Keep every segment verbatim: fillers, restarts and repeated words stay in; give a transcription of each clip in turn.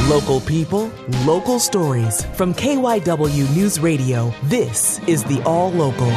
Local people, local stories. From K Y W News Radio, this is the All Local.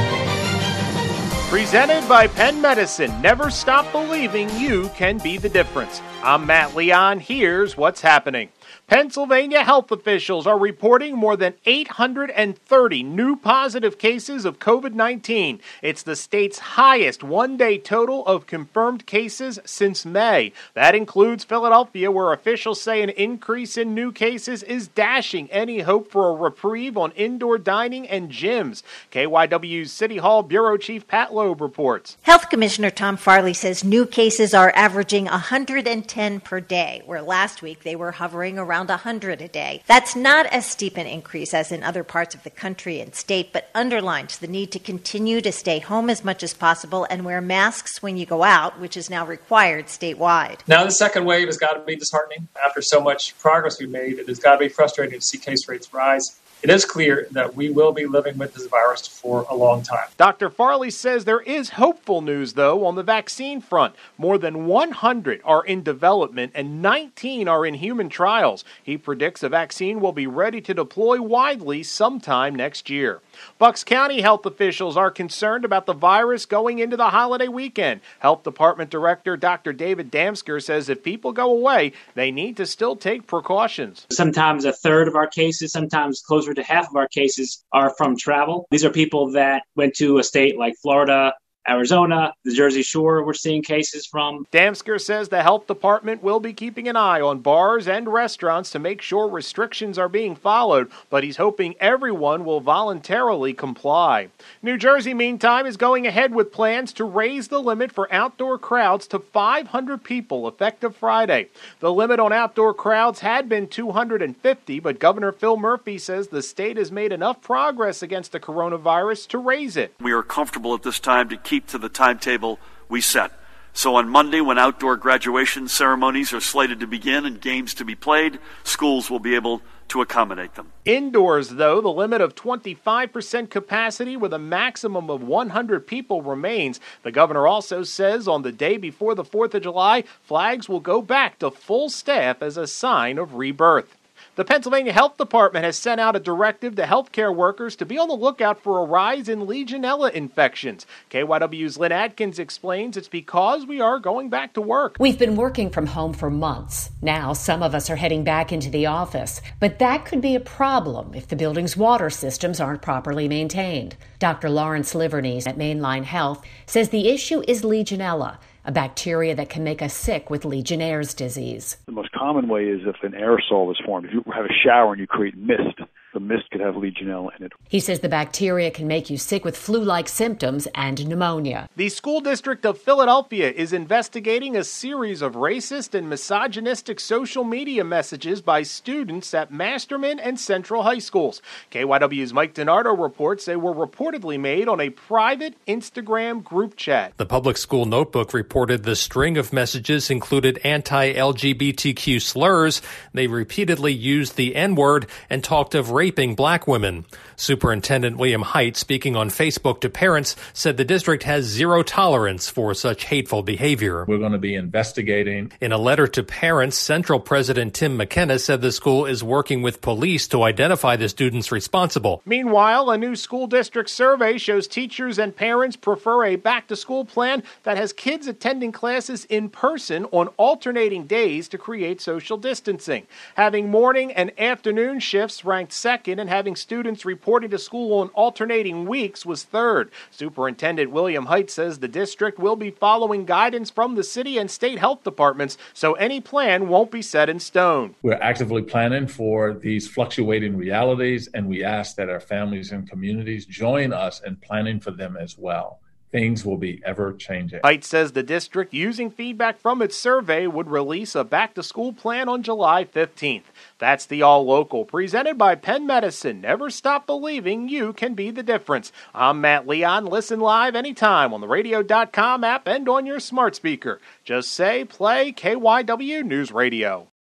Presented by Penn Medicine. Never stop believing you can be the difference. I'm Matt Leon. Here's what's happening. Pennsylvania health officials are reporting more than eight hundred thirty new positive cases of covid nineteen. It's the state's highest one-day total of confirmed cases since May. That includes Philadelphia, where officials say an increase in new cases is dashing any hope for a reprieve on indoor dining and gyms. K Y W's City Hall Bureau Chief Pat Loeb reports. Health Commissioner Tom Farley says new cases are averaging one hundred ten per day, where last week they were hovering around one hundred a day. That's not as steep an increase as in other parts of the country and state, but underlines the need to continue to stay home as much as possible and wear masks when you go out, which is now required statewide. Now, the second wave has got to be disheartening. After so much progress we've made, it has got to be frustrating to see case rates rise. It is clear that we will be living with this virus for a long time. Doctor Farley says there is hopeful news, though, on the vaccine front. More than one hundred are in development and nineteen are in human trials. He predicts a vaccine will be ready to deploy widely sometime next year. Bucks County health officials are concerned about the virus going into the holiday weekend. Health Department Director Doctor David Damsker says if people go away, they need to still take precautions. Sometimes a third of our cases, sometimes closer to half of our cases are from travel. These are people that went to a state like Florida, Arizona, the Jersey Shore, we're seeing cases from. Damsker says the health department will be keeping an eye on bars and restaurants to make sure restrictions are being followed, but he's hoping everyone will voluntarily comply. New Jersey, meantime, is going ahead with plans to raise the limit for outdoor crowds to five hundred people effective Friday. The limit on outdoor crowds had been two hundred fifty, but Governor Phil Murphy says the state has made enough progress against the coronavirus to raise it. We are comfortable at this time to keep to the timetable we set. So on Monday, when outdoor graduation ceremonies are slated to begin and games to be played, schools will be able to accommodate them. Indoors, though, the limit of twenty-five percent capacity with a maximum of one hundred people remains. The governor also says on the day before the fourth of July, flags will go back to full staff as a sign of rebirth. The Pennsylvania Health Department has sent out a directive to healthcare workers to be on the lookout for a rise in Legionella infections. K Y W's Lynn Atkins explains it's because we are going back to work. We've been working from home for months. Now some of us are heading back into the office, but that could be a problem if the building's water systems aren't properly maintained. Doctor Lawrence Liverneys at Mainline Health says the issue is Legionella, a bacteria that can make us sick with Legionnaire's disease. The most common way is if an aerosol is formed. If you have a shower and you create mist, the mist could have Legionella in it. He says the bacteria can make you sick with flu-like symptoms and pneumonia. The School District of Philadelphia is investigating a series of racist and misogynistic social media messages by students at Masterman and Central High Schools. K Y W's Mike DiNardo reports they were reportedly made on a private Instagram group chat. The Public School Notebook reported the string of messages included anti-L G B T Q slurs. They repeatedly used the N-word and talked of raping black women. Superintendent William Height, speaking on Facebook to parents, said the district has zero tolerance for such hateful behavior. We're going to be investigating. In a letter to parents, Central President Tim McKenna said the school is working with police to identify the students responsible. Meanwhile, a new school district survey shows teachers and parents prefer a back-to-school plan that has kids attending classes in person on alternating days to create social distancing. Having morning and afternoon shifts ranked second, and having students reporting to school on alternating weeks was third. Superintendent William Height says the district will be following guidance from the city and state health departments, so any plan won't be set in stone. We're actively planning for these fluctuating realities, and we ask that our families and communities join us in planning for them as well. Things will be ever-changing. Height says the district, using feedback from its survey, would release a back-to-school plan on July fifteenth. That's the All Local, presented by Penn Medicine. Never stop believing you can be the difference. I'm Matt Leon. Listen live anytime on the radio dot com app and on your smart speaker. Just say, play K Y W News Radio.